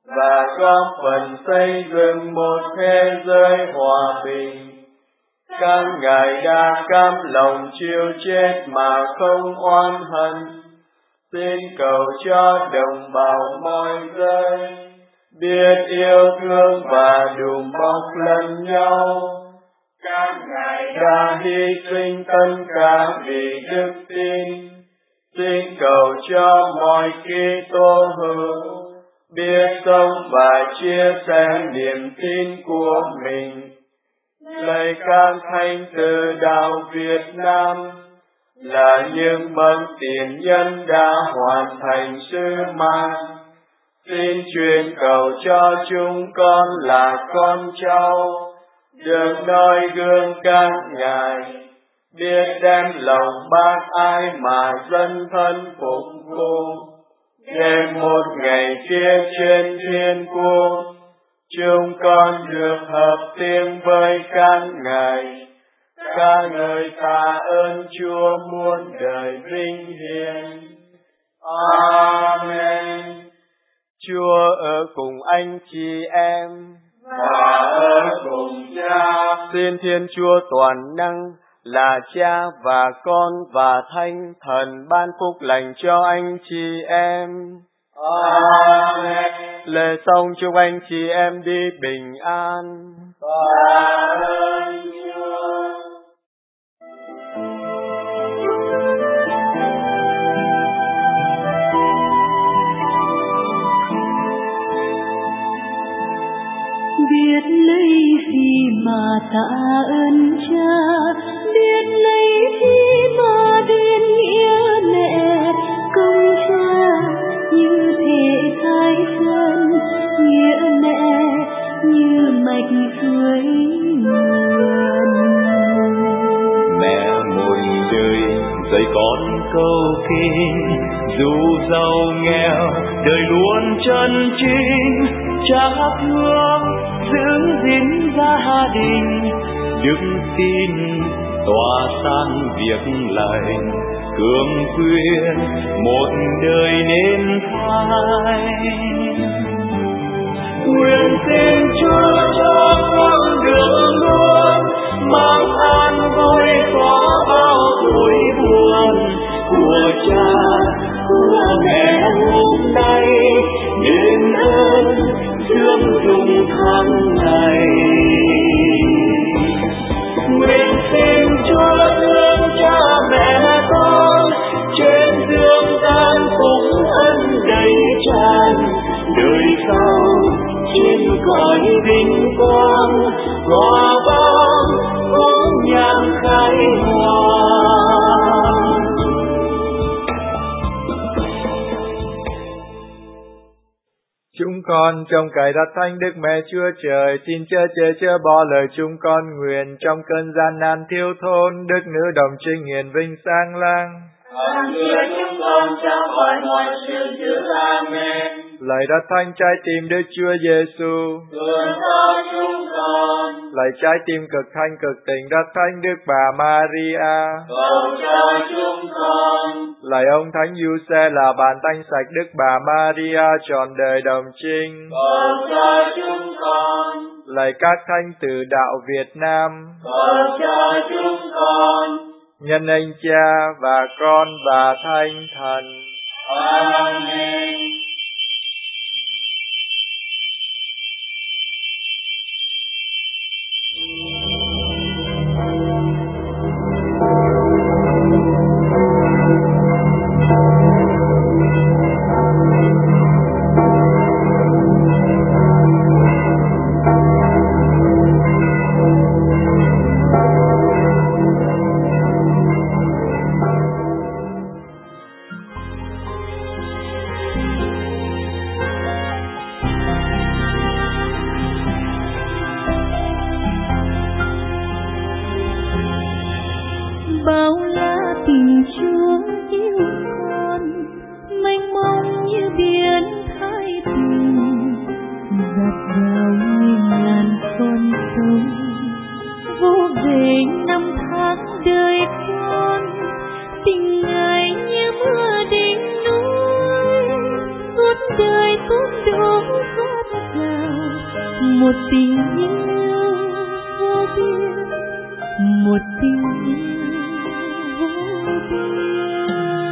và góp phần xây dựng một thế giới hòa bình. Các ngài đã cam lòng chịu chết mà không oán hận. Xin cầu cho đồng bào mọi giới biết yêu thương và đùm bọc lẫn nhau. Các ngài đã hy sinh tất cả vì đức tin. Xin cầu cho mọi Kitô hữu biết sống và chia sẻ niềm tin của mình. Lạy các thánh từ đạo Việt Nam là những bậc tiền nhân đã hoàn thành sứ mạng. Xin truyền cầu cho chúng con là con cháu được noi gương các ngài, biết đem lòng bác ái mà dân thân phục vụ. Để một ngày kia trên thiên quốc, chúng con được hợp tiếng với các ngài, ca ngợi tạ ơn Chúa muôn đời vinh hiển. Amen. Chúa ở cùng anh chị em và ở cùng Cha. Xin Thiên Chúa toàn năng là Cha và Con và Thánh Thần ban phúc lành cho anh chị em. Amen. Lễ xong chúc anh chị em đi bình an. Tạ ơn Chúa. Biết lấy gì mà tạ ơn Cha, biết lấy gì mà đền nghĩa mẹ, công Cha như thể thái sơn, nghĩa mẹ như mạch suối nguồn. Mẹ một đời dạy con câu kinh, dù giàu nghèo đời luôn chân chính. Cha thương giữ gìn gia đình, đức tin tỏa sáng việc lành, cương quyết một đời nên phai. Nguyện xin Chúa cho con đường luôn mang an vui xóa bao tuổi buồn của cha của mẹ hôm nay, đền ơn dương dùng tháng ngày. Nguyện xin Chúa thương cha mẹ con trên dương gian cũng ân đầy tràn, đời sau trên cõi vinh quang hòa vang cũng nhang khai hoàng. Chúng con trong cậy đặt thánh Đức Mẹ Chúa Trời, xin chớ chê chớ bỏ lời chúng con nguyện trong cơn gian nan thiếu thốn, Đức Nữ Đồng Trinh hiền vinh sáng lang. Chúng con trong mọi sự dữ. Amen. Lạy Đất Thánh trái tim Đức Chúa Giêsu, thương cho chúng con. Lạy trái tim cực thanh cực tình Đất Thánh Đức Bà Maria, cầu cho chúng con. Lạy ông Thánh Giuse là bàn tay sạch Đức Bà Maria trọn đời đồng trinh, cầu cho chúng con. Lạy các thánh tử đạo Việt Nam, cầu cho chúng con. nhân anh Cha và Con và Thánh Thần. Amen. một tình yêu vô biên, một tình yêu vô biên.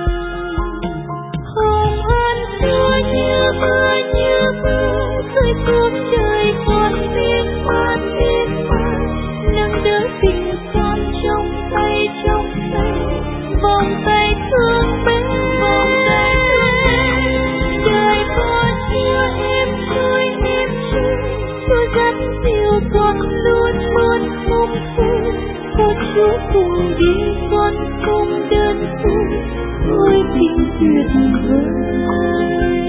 Hồng ân Chúa như mưa rơi xuống trời con biết man nâng đỡ tình con trong tay vòng tay thương bé. Đời có chia em trôi Chúa dắt dìu con luôn luôn không quên. Có Chúa cùng đi con không đơn phương, ôi tình tuyệt vời.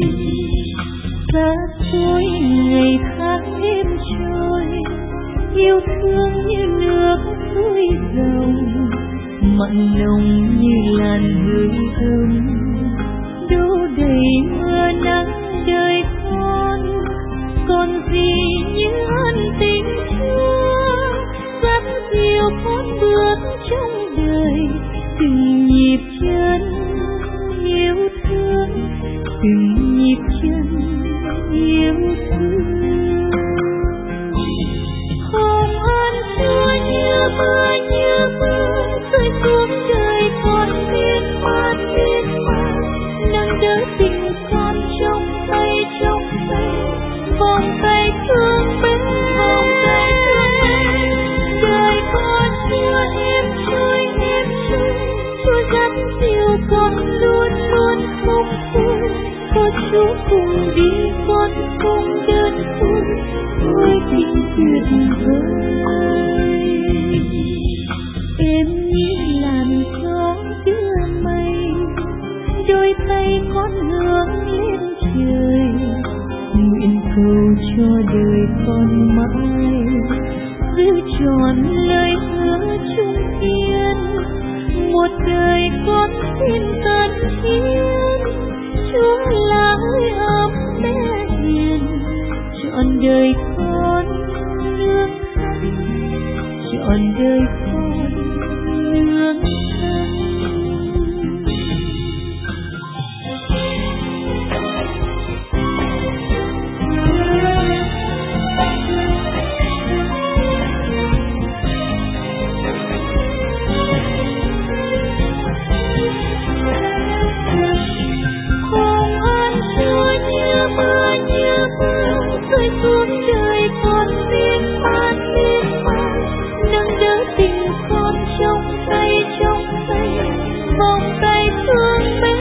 Xa xôi ngày tháng đêm trôi, yêu thương như nước suối dòng, mặn nồng như làn hơi thơm, đổ đầy mưa nắng đời con. Còn gì như ân tình Chúa dắt dìu con bước trong đời, từng nhịp chân yêu thương, từng nhịp chân yêu thương. Hồng ân Chúa như mưa rơi xuống trời con biết man nâng đỡ tình con trong tay vòng tay thương bé. Đời con chưa em trôi Chúa dắt dìu con luôn luôn không quên. Có Chúa cùng đi con không đơn phương, ôi tình tuyệt vời. Em như làn gió đưa mây, đôi tay con hướng lên trời, nguyện cầu cho đời con mãi giữ trọn lời hứa chung kiên. Một đời con xin tận hiến, Chúa là hơi ấm bé hiền, trọn đời con nương thân, trọn đời con nương thân. Rơi xuống trời con biết man nâng đỡ tình con trong tay vòng tay thương bé.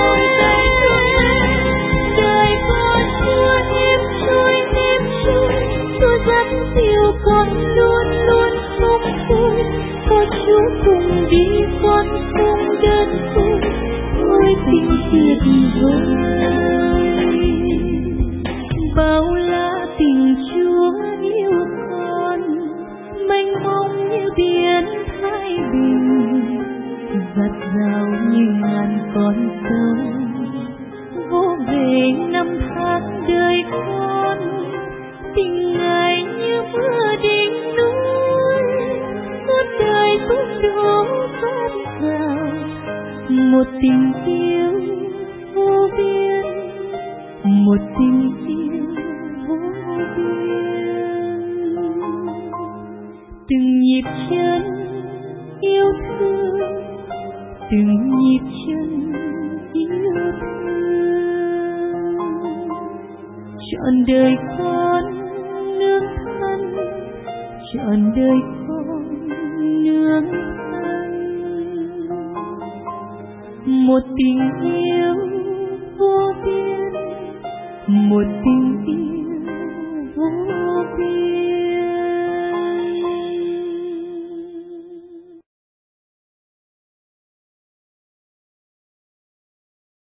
Đời con chưa em trôi Chúa dắt dìu con luôn luôn không quên. Có Chúa cùng đi con không đơn phương, ôi tình tuyệt vời. Bao la tình Chúa yêu con, mênh mông như biển Thái Bình, dạt dào như ngàn con sông, vô về năm tháng đời con. Tình Ngài như mưa đỉnh núi, suốt đời cũng đổ dạt dào, một tình yêu vô biên, một tình yêu vô biên. Từng nhịp chân yêu thương, từng nhịp chân yêu thương, trọn đời con nương thân, trọn đời con nương thân. Một tình yêu vô biên, một tình yêu